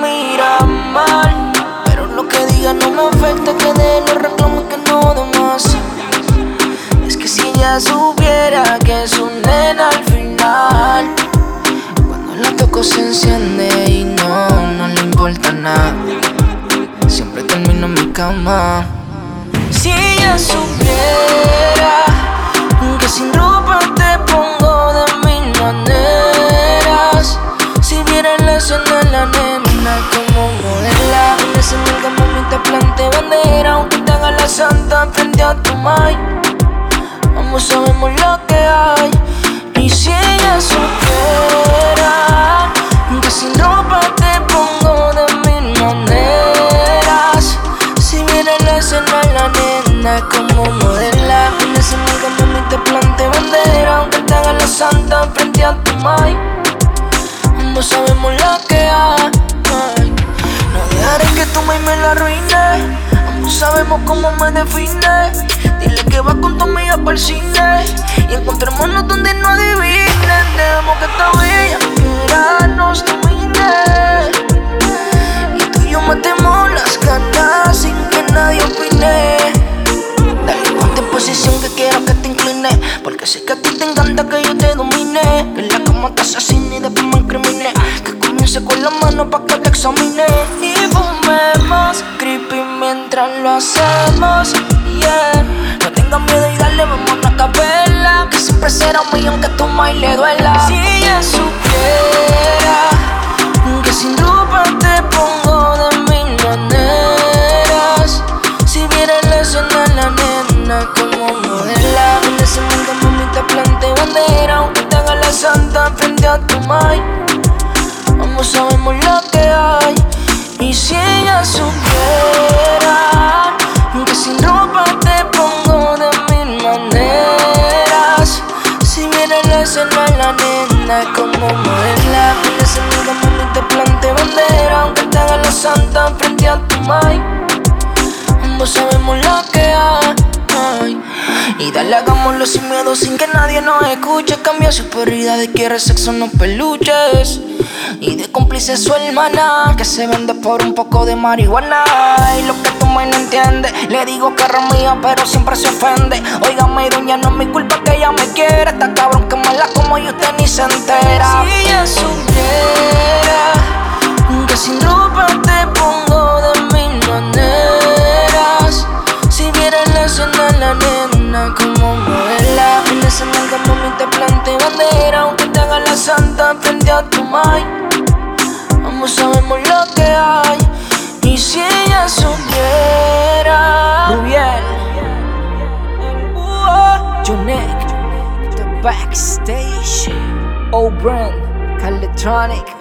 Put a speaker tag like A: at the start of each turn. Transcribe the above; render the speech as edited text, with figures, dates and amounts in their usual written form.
A: mira mal, pero lo que diga no me afecta, que de los reclamos que no de más. Es que si ella supiera que es un nena al final, cuando la toco se enciende y no le importa nada. Siempre termino en mi cama. Si ella supiera que sin ropa te pongo de mil maneras, si viera en la escena la nena como modela, en ese nalga mami te plante bandera, aunque te haga la santa frente a tu mai. Ambos sabemos lo que hay. Y si ella supiera que sin ropa te pongo de mil maneras, si viera en la escena la nena como modela, en ese nalga mami te plante bandera, aunque te haga la santa frente a tu mai. Ambos sabemos lo que hay. No dejaré que tu mai me la arruine. Ambos sabemos cómo me define. Dile que va con tu amiga para el cine y encontrémonos donde no adivinen. Dejemos que esta bella quiera nos domine y tú y yo matemos las ganas sin que nadie opine. Dale, ponte en posición que quiero que te incline, porque sé que a ti te encanta que yo te domine. Que en la cama te asesine y después me incrimine, que comience con la mano pa' que te examine. Y fumemos creepy mientras lo hacemos, yeah. No tengas miedo y dale, vamos a una capela, que siempre será un millón que a tu mai le duela. Si ella supiera que sin ropa te pongo de mil maneras, si viera en la escena la nena como modela, en ese mundo mami te plante bandera, aunque te haga la santa frente a tu mai. Ambos sabemos lo que hay. Y si ella supiera que sin ropa te pongo de mil maneras, si viera en la escena la nena como modela, en ese mundo mami te plante bandera, aunque te haga la santa frente a tu mai. Ambos sabemos lo que hay. Y dale, hagámoslo sin miedo, sin que nadie nos escuche. Cambia su prioridad y quiere sexo, no peluches. Y de cómplice su hermana, que se vende por un poco de marihuana. Y lo que tu mai no entiende, le digo que es mía, pero siempre se ofende. Óigame, doña, no es mi culpa que ella me quiere. Está cabrón que mala como y usted ni se entera. Si ella supiera que sin ropa te pongo de mil maneras, si viera en la escena la nena como modela, en ese nalga mami te plante bandera, aunque te haga la santa frente a tu mai. Ambos sabemos lo que hay. Y si ella supiera. Rubiel, Jonek, The Backstage, O-Brand, Electronic.